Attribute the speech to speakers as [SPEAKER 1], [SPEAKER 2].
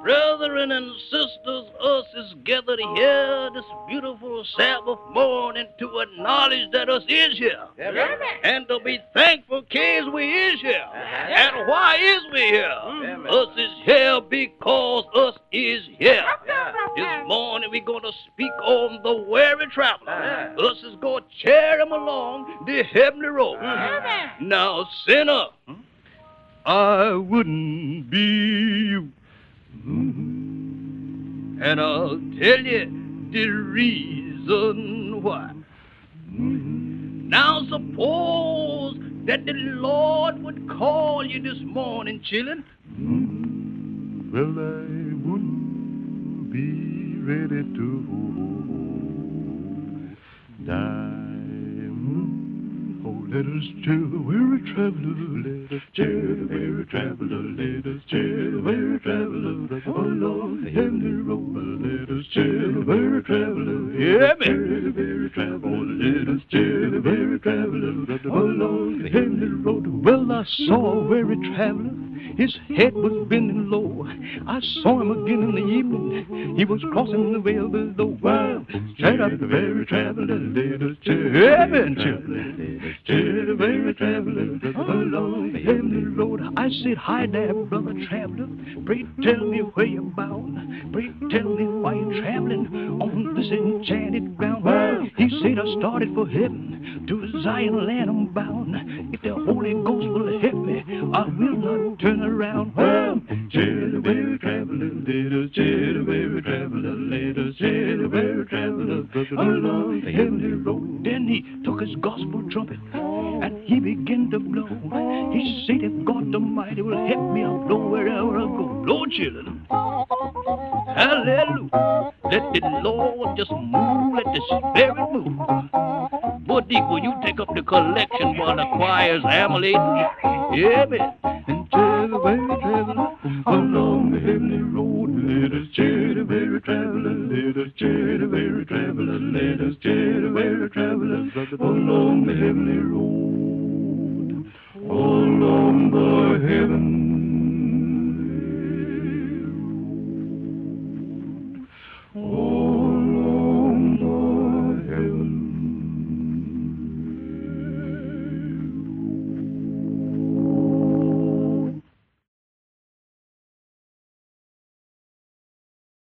[SPEAKER 1] Brethren and sisters, us is gathered here this beautiful Sabbath morning to acknowledge that us is here.
[SPEAKER 2] Amen.
[SPEAKER 1] And to be thankful case we is here. And why is we here? Us is here because us is here. This morning we're going to speak on the weary traveler. Us is going to carry him along the heavenly road. Now, sinner, I wouldn't be you. And I'll tell you the reason why. Now suppose that the Lord would call you this morning, children.
[SPEAKER 3] Well, I wouldn't be ready to die. Oh, let us cheer the weary traveler. Let us cheer the weary traveler. Let us cheer the weary traveler along the heavenly road. Let us cheer the weary traveler.
[SPEAKER 1] Yeah,
[SPEAKER 3] cheer the weary traveler. Let us cheer the weary traveler along the heavenly road.
[SPEAKER 4] Well, I saw a weary traveler. His head was bending low. I saw him again in the evening. He was crossing the veil below. Well, cheer up the weary traveler. Let us cheer heaven, children. Let us cheer the weary traveler along the heavenly road. I said, hi there, brother traveler. Pray tell me where you're bound. Pray tell me why you're traveling on this enchanted ground. Well, he said, I started for heaven, to Zion land I'm bound. If the Holy Ghost will help me, I will not turn around. Well, cheer the weary traveler, let us cheer the weary traveler, let us cheer the weary traveler along the heavenly road. Then he took his gospel trumpet and he began to blow. He said, if God Almighty will help me, I'll blow wherever I go.
[SPEAKER 1] Blow, children. Hallelujah. Let the Lord just move, let the Spirit move. Boutique, will you take up the collection while the choir's emulating? Yeah, man.
[SPEAKER 3] And cheer the weary traveler along the heavenly road. Let us cheer the weary traveler. Let us cheer the weary traveler. Let us cheer the weary traveler along the heavenly road.